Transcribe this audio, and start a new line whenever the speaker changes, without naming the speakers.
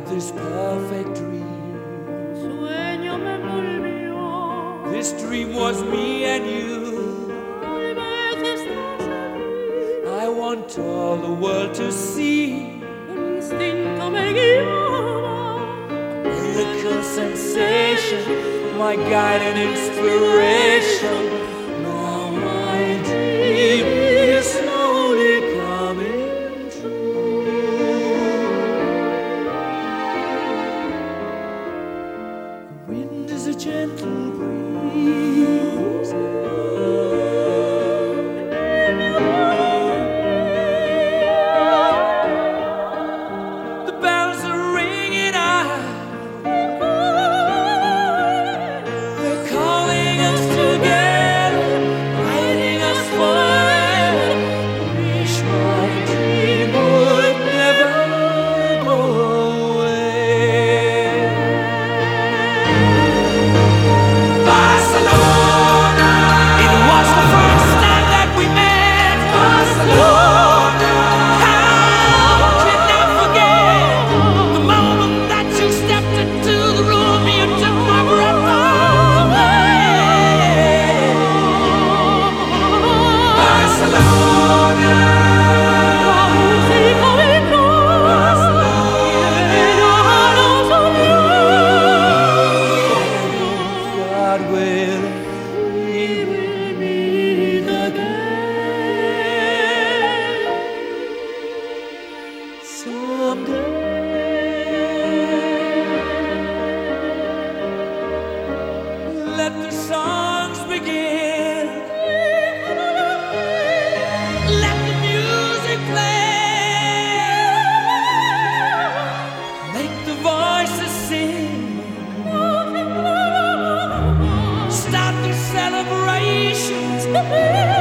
this perfect dream.
Sueño me envolvió.
This dream was me and you.
Tal vez estás aquí.
I want all the world to see.
Un instinto me guiaba.
Miracle sensation, my guide and inspiration. Now my dream is slowly coming true. The wind is a gentle breeze. The bells are ringing out. They're calling us together, guiding us forever. Wish my dream would never go away. Barcelona, it was the first time that we met. Barcelona, how can I forget the moment that you stepped into the room? You took my breath away. Barcelona,
Música de
God will we will meet again someday. Let the songs begin. Let the music play. Make the voices sing. Start the celebrations.